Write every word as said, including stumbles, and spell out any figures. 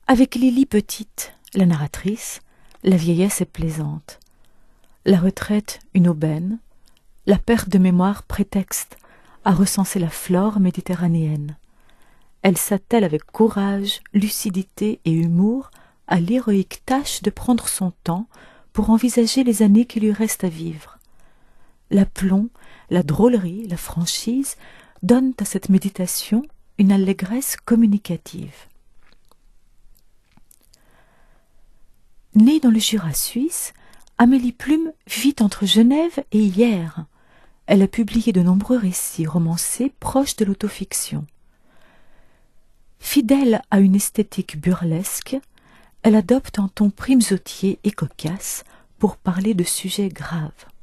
Avec Lily petite, la narratrice, la vieillesse est plaisante. La retraite, une aubaine. La perte de mémoire, prétexte à recenser la flore méditerranéenne. Elle s'attelle avec courage, lucidité et humour à l'héroïque tâche de prendre son temps pour envisager les années qui lui restent à vivre. L'aplomb, la drôlerie, la franchise donnent à cette méditation une allégresse communicative. Née dans le Jura suisse, Amélie Plume vit entre Genève et Hyères. Elle a publié de nombreux récits romancés proches de l'autofiction. Fidèle à une esthétique burlesque, elle adopte un ton primesautier et cocasse pour parler de sujets graves.